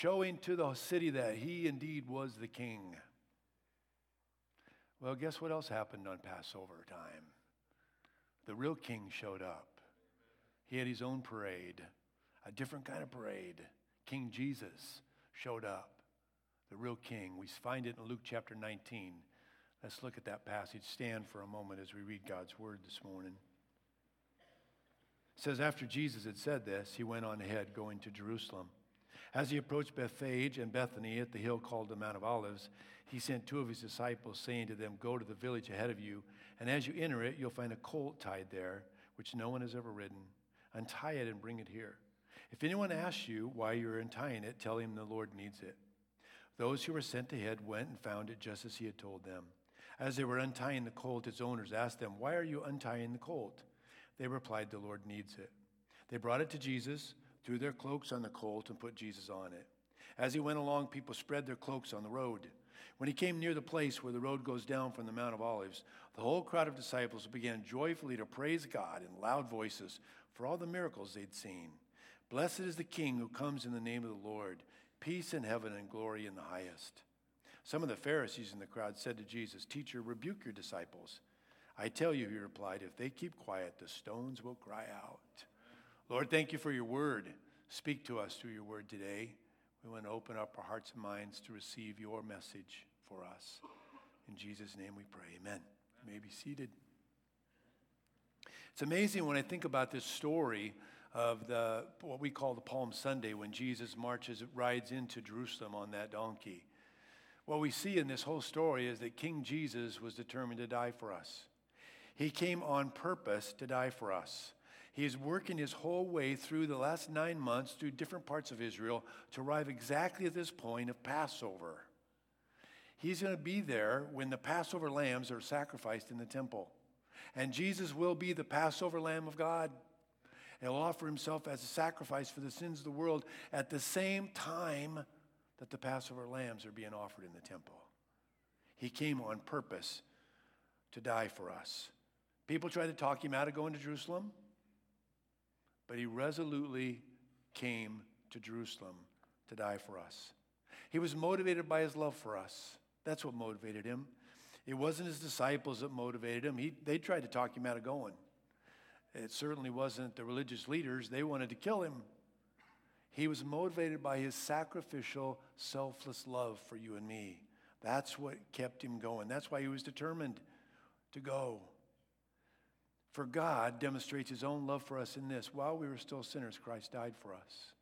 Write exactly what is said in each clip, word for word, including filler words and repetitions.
showing to the city that he indeed was the king. Well, guess what else happened on Passover time? The real king showed up. He had his own parade, a different kind of parade. King Jesus showed up, the real king. We find it in Luke chapter nineteen. Let's look at that passage. Stand for a moment as we read God's word this morning. It says, after Jesus had said this, he went on ahead, going to Jerusalem. As he approached Bethphage and Bethany at the hill called the Mount of Olives, he sent two of his disciples, saying to them, go to the village ahead of you, and as you enter it, you'll find a colt tied there, which no one has ever ridden. Untie it and bring it here. If anyone asks you why you're untying it, tell him the Lord needs it. Those who were sent ahead went and found it just as he had told them. As they were untying the colt, its owners asked them, why are you untying the colt? They replied, the Lord needs it. They brought it to Jesus, threw their cloaks on the colt, and put Jesus on it. As he went along, people spread their cloaks on the road. When he came near the place where the road goes down from the Mount of Olives, the whole crowd of disciples began joyfully to praise God in loud voices for all the miracles they'd seen. Blessed is the King who comes in the name of the Lord. Peace in heaven and glory in the highest. Some of the Pharisees in the crowd said to Jesus, Teacher, rebuke your disciples. I tell you, he replied, if they keep quiet, the stones will cry out. Lord, thank you for your word. Speak to us through your word today. We want to open up our hearts and minds to receive your message for us. In Jesus' name we pray. Amen. You may be seated. It's amazing when I think about this story of the what we call the Palm Sunday, when Jesus marches, rides into Jerusalem on that donkey. What we see in this whole story is that King Jesus was determined to die for us. He came on purpose to die for us. He is working his whole way through the last nine months through different parts of Israel to arrive exactly at this point of Passover. He's going to be there when the Passover lambs are sacrificed in the temple. And Jesus will be the Passover Lamb of God. And he'll offer himself as a sacrifice for the sins of the world at the same time that the Passover lambs are being offered in the temple. He came on purpose to die for us. People tried to talk him out of going to Jerusalem, but he resolutely came to Jerusalem to die for us. He was motivated by his love for us. That's what motivated him. It wasn't his disciples that motivated him. He, they tried to talk him out of going. It certainly wasn't the religious leaders. They wanted to kill him. He was motivated by his sacrificial, selfless love for you and me. That's what kept him going. That's why he was determined to go. For God demonstrates his own love for us in this. While we were still sinners, Christ died for us.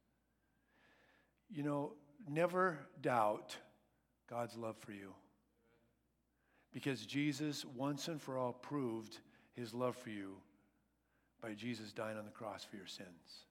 You know, never doubt God's love for you. Because Jesus once and for all proved his love for you by Jesus dying on the cross for your sins.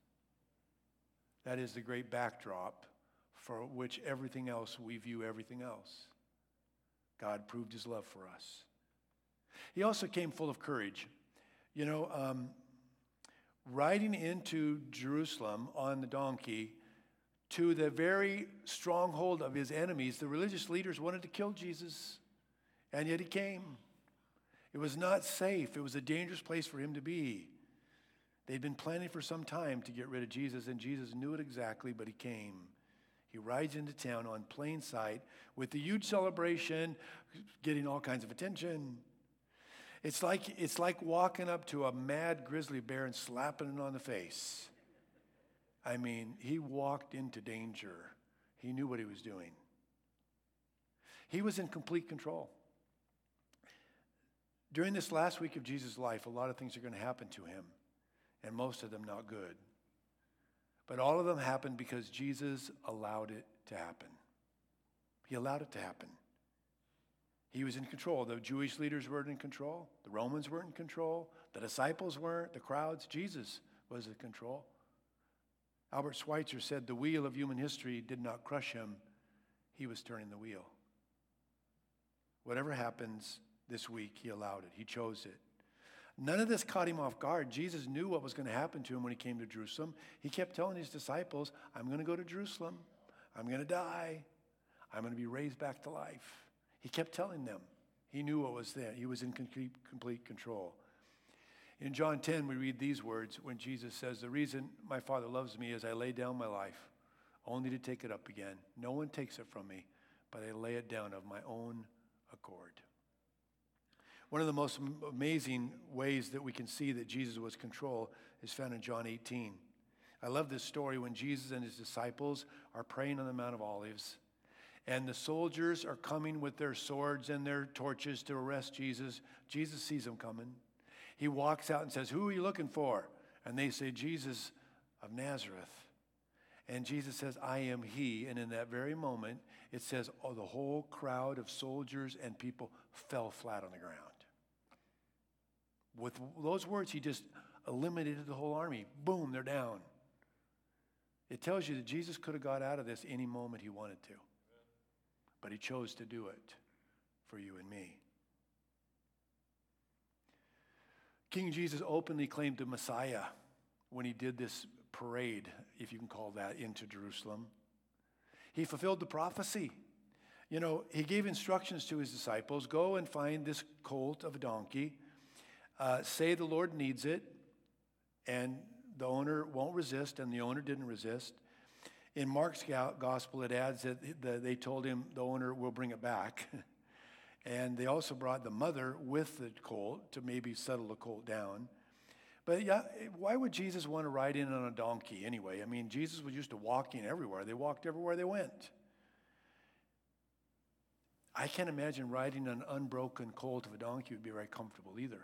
That is the great backdrop for which everything else, we view everything else. God proved his love for us. He also came full of courage. You know, um, riding into Jerusalem on the donkey to the very stronghold of his enemies, the religious leaders wanted to kill Jesus, and yet he came. It was not safe. It was a dangerous place for him to be. They'd been planning for some time to get rid of Jesus, and Jesus knew it exactly, but he came. He rides into town on plain sight with the huge celebration, getting all kinds of attention. It's like, it's like walking up to a mad grizzly bear and slapping it on the face. I mean, he walked into danger. He knew what he was doing. He was in complete control. During this last week of Jesus' life, a lot of things are going to happen to him, and most of them not good. But all of them happened because Jesus allowed it to happen. He allowed it to happen. He was in control. The Jewish leaders weren't in control. The Romans weren't in control. The disciples weren't. The crowds. Jesus was in control. Albert Schweitzer said the wheel of human history did not crush him. He was turning the wheel. Whatever happens this week, he allowed it. He chose it. None of this caught him off guard. Jesus knew what was going to happen to him when he came to Jerusalem. He kept telling his disciples, I'm going to go to Jerusalem. I'm going to die. I'm going to be raised back to life. He kept telling them. He knew what was there. He was in complete, complete control. In John ten, we read these words when Jesus says, the reason my Father loves me is I lay down my life only to take it up again. No one takes it from me, but I lay it down of my own accord. One of the most amazing ways that we can see that Jesus was in control is found in John eighteen. I love this story when Jesus and his disciples are praying on the Mount of Olives, and the soldiers are coming with their swords and their torches to arrest Jesus. Jesus sees them coming. He walks out and says, "Who are you looking for?" And they say, "Jesus of Nazareth." And Jesus says, "I am he." And in that very moment, it says, oh, the whole crowd of soldiers and people fell flat on the ground. With those words, he just eliminated the whole army. Boom, they're down. It tells you that Jesus could have got out of this any moment he wanted to. But he chose to do it for you and me. King Jesus openly claimed the Messiah when he did this parade, if you can call that, into Jerusalem. He fulfilled the prophecy. You know, he gave instructions to his disciples, go and find this colt of a donkey, uh, say the Lord needs it, and the owner won't resist, and the owner didn't resist. In Mark's gospel, it adds that they told him the owner will bring it back. And they also brought the mother with the colt to maybe settle the colt down. But yeah, why would Jesus want to ride in on a donkey anyway? I mean, Jesus was used to walking everywhere. They walked everywhere they went. I can't imagine riding an unbroken colt of a donkey would be very comfortable either.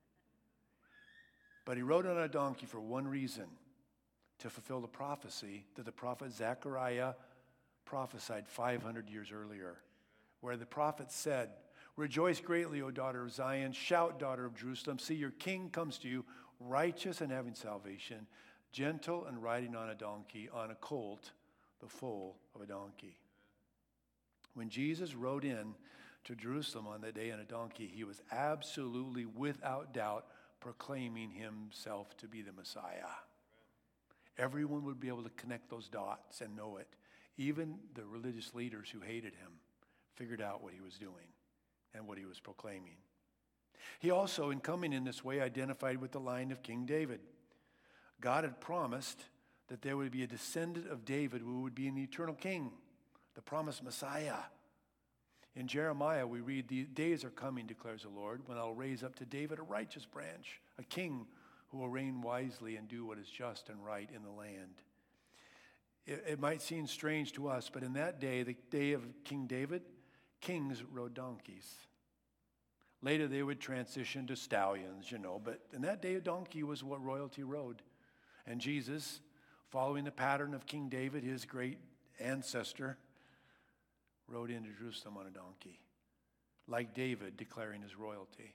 But he rode on a donkey for one reason, to fulfill the prophecy that the prophet Zechariah prophesied five hundred years earlier, where the prophet said, "Rejoice greatly, O daughter of Zion. Shout, daughter of Jerusalem. See, your king comes to you, righteous and having salvation, gentle and riding on a donkey, on a colt, the foal of a donkey." When Jesus rode in to Jerusalem on that day on a donkey, he was absolutely, without doubt, proclaiming himself to be the Messiah. Everyone would be able to connect those dots and know it. Even the religious leaders who hated him figured out what he was doing and what he was proclaiming. He also, in coming in this way, identified with the line of King David. God had promised that there would be a descendant of David who would be an eternal king, the promised Messiah. In Jeremiah, we read, "The days are coming, declares the Lord, when I'll raise up to David a righteous branch, a king who will reign wisely and do what is just and right in the land." It, it might seem strange to us, but in that day, the day of King David, kings rode donkeys. Later, they would transition to stallions, you know, but in that day, a donkey was what royalty rode. And Jesus, following the pattern of King David, his great ancestor, rode into Jerusalem on a donkey, like David, declaring his royalty.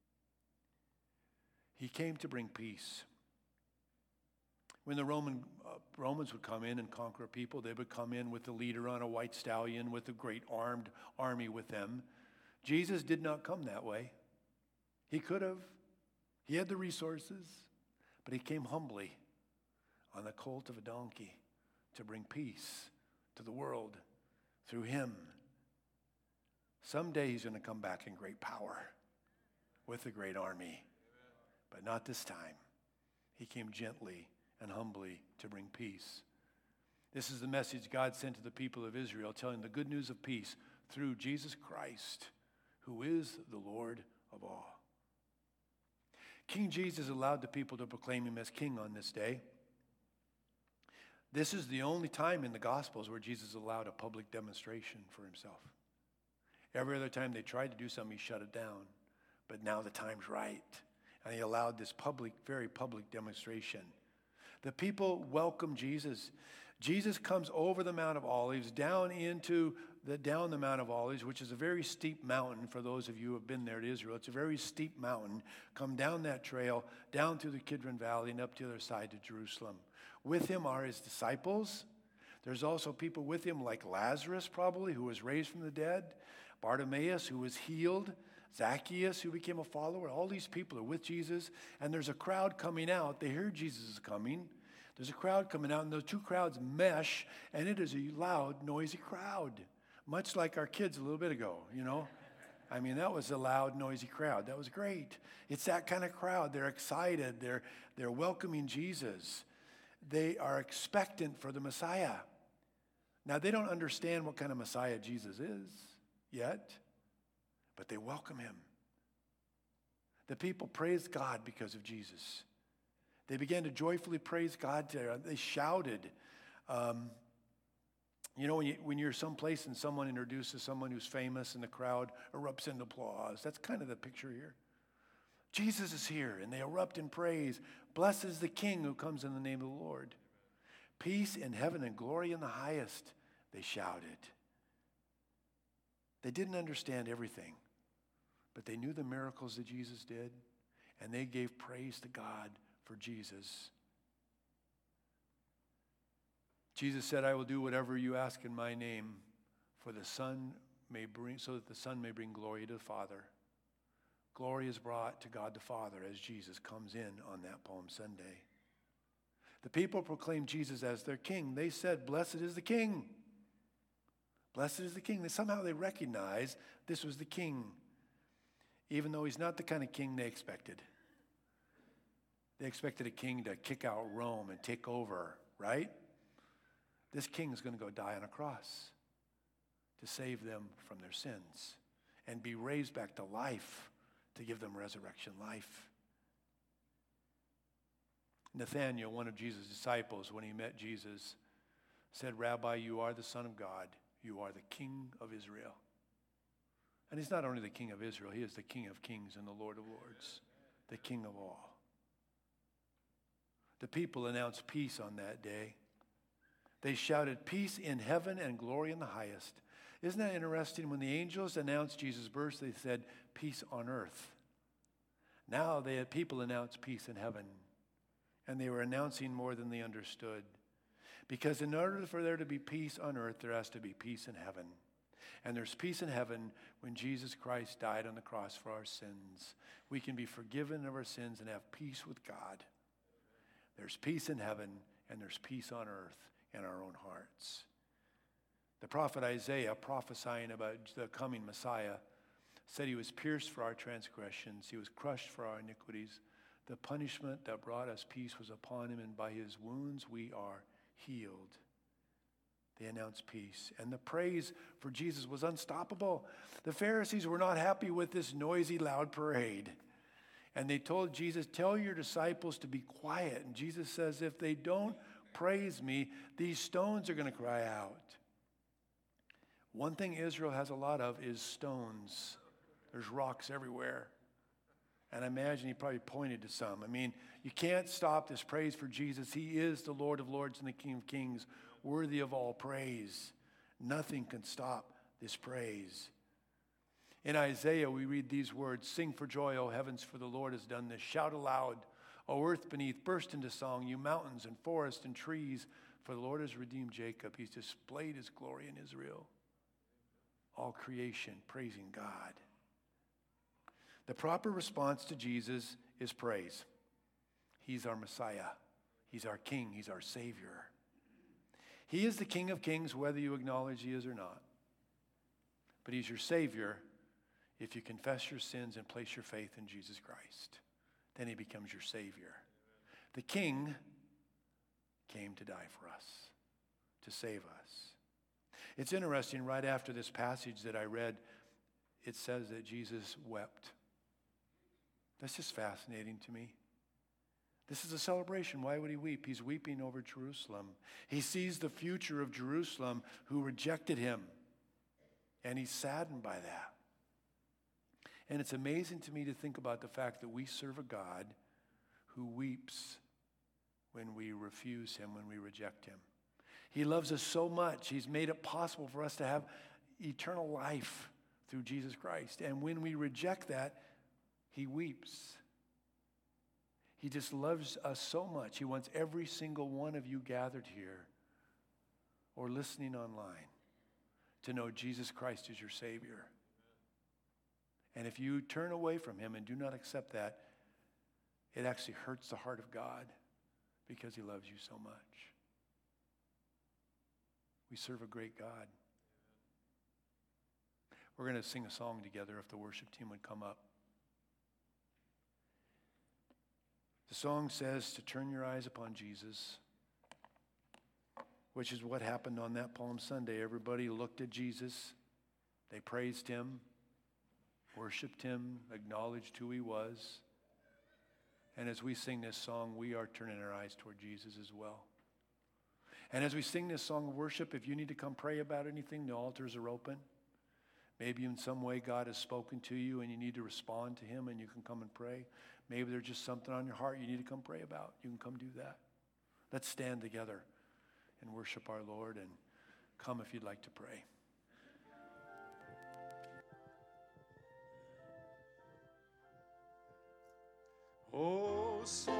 He came to bring peace. When the Roman uh, Romans would come in and conquer a people, they would come in with the leader on a white stallion with a great armed army with them. Jesus did not come that way. He could have. He had the resources, but he came humbly on the colt of a donkey to bring peace to the world through him. Someday he's going to come back in great power with a great army, but not this time. He came gently and humbly to bring peace. This is the message God sent to the people of Israel, telling the good news of peace through Jesus Christ, who is the Lord of all. King Jesus allowed the people to proclaim him as king on this day. This is the only time in the Gospels where Jesus allowed a public demonstration for himself. Every other time they tried to do something, he shut it down. But now the time's right. And he allowed this public, very public demonstration. The people welcome Jesus. Jesus comes over the Mount of Olives, down into the down the Mount of Olives, which is a very steep mountain for those of you who have been there to Israel. It's a very steep mountain. Come down that trail, down through the Kidron Valley and up to the other side to Jerusalem. With him are his disciples. There's also people with him like Lazarus probably, who was raised from the dead. Bartimaeus, who was healed. Zacchaeus, who became a follower. All these people are with Jesus. And there's a crowd coming out. They hear Jesus is coming. There's a crowd coming out, and those two crowds mesh, and it is a loud, noisy crowd. Much like our kids a little bit ago, you know. I mean, that was a loud, noisy crowd. That was great. It's that kind of crowd. They're excited. They're, they're welcoming Jesus. They are expectant for the Messiah. Now, they don't understand what kind of Messiah Jesus is yet, but they welcome him. The people praised God because of Jesus. They began to joyfully praise God. They shouted. Um, you know, when, you, when you're someplace and someone introduces someone who's famous and the crowd erupts into applause, that's kind of the picture here. Jesus is here, and they erupt in praise. Blessed is the King who comes in the name of the Lord. Peace in heaven and glory in the highest, they shouted. They didn't understand everything, but they knew the miracles that Jesus did, and they gave praise to God for Jesus. Jesus said, I will do whatever you ask in my name, for the Son may bring, so that the Son may bring glory to the Father. Glory is brought to God the Father as Jesus comes in on that Palm Sunday. The people proclaimed Jesus as their king. They said, blessed is the King. Blessed is the King. They, somehow they recognized this was the King, even though he's not the kind of king they expected. They expected a king to kick out Rome and take over, right? This king is going to go die on a cross to save them from their sins and be raised back to life to give them resurrection life. Nathanael, one of Jesus' disciples, when he met Jesus, said, Rabbi, you are the Son of God. You are the King of Israel. And he's not only the King of Israel, he is the King of kings and the Lord of lords, the King of all. The people announced peace on that day. They shouted, peace in heaven and glory in the highest. Isn't that interesting? When the angels announced Jesus' birth, they said, peace on earth. Now they had people announce peace in heaven. And they were announcing more than they understood. Because in order for there to be peace on earth, there has to be peace in heaven. And there's peace in heaven when Jesus Christ died on the cross for our sins. We can be forgiven of our sins and have peace with God. There's peace in heaven and there's peace on earth in our own hearts. The prophet Isaiah, prophesying about the coming Messiah, said he was pierced for our transgressions. He was crushed for our iniquities. The punishment that brought us peace was upon him, and by his wounds we are healed. They announced peace. And the praise for Jesus was unstoppable. The Pharisees were not happy with this noisy, loud parade. And they told Jesus, tell your disciples to be quiet. And Jesus says, if they don't praise me, these stones are going to cry out. One thing Israel has a lot of is stones. There's rocks everywhere. And I imagine he probably pointed to some. I mean, you can't stop this praise for Jesus. He is the Lord of lords and the King of kings, worthy of all praise. Nothing can stop this praise. In Isaiah, we read these words, sing for joy, O heavens, for the Lord has done this. Shout aloud, O earth beneath, burst into song, you mountains and forests and trees, for the Lord has redeemed Jacob. He's displayed his glory in Israel. All creation praising God. The proper response to Jesus is praise. He's our Messiah. He's our King. He's our Savior. He is the King of kings, whether you acknowledge he is or not. But he's your Savior if you confess your sins and place your faith in Jesus Christ. Then he becomes your Savior. The King came to die for us, to save us. It's interesting, right after this passage that I read, it says that Jesus wept. That's just fascinating to me. This is a celebration. Why would he weep? He's weeping over Jerusalem. He sees the future of Jerusalem who rejected him. And he's saddened by that. And it's amazing to me to think about the fact that we serve a God who weeps when we refuse him, when we reject him. He loves us so much. He's made it possible for us to have eternal life through Jesus Christ. And when we reject that, he weeps. He just loves us so much. He wants every single one of you gathered here or listening online to know Jesus Christ is your Savior. And if you turn away from him and do not accept that, it actually hurts the heart of God because he loves you so much. We serve a great God. We're going to sing a song together if the worship team would come up. The song says to turn your eyes upon Jesus. which is what happened on that Palm Sunday. Everybody looked at Jesus. They praised him, worshiped him, acknowledged who he was. And as we sing this song, we are turning our eyes toward Jesus as well. And as we sing this song of worship, if you need to come pray about anything, the altars are open. Maybe in some way God has spoken to you and you need to respond to him and you can come and pray. Maybe there's just something on your heart you need to come pray about. You can come do that. Let's stand together and worship our Lord, and come if you'd like to pray. Oh, so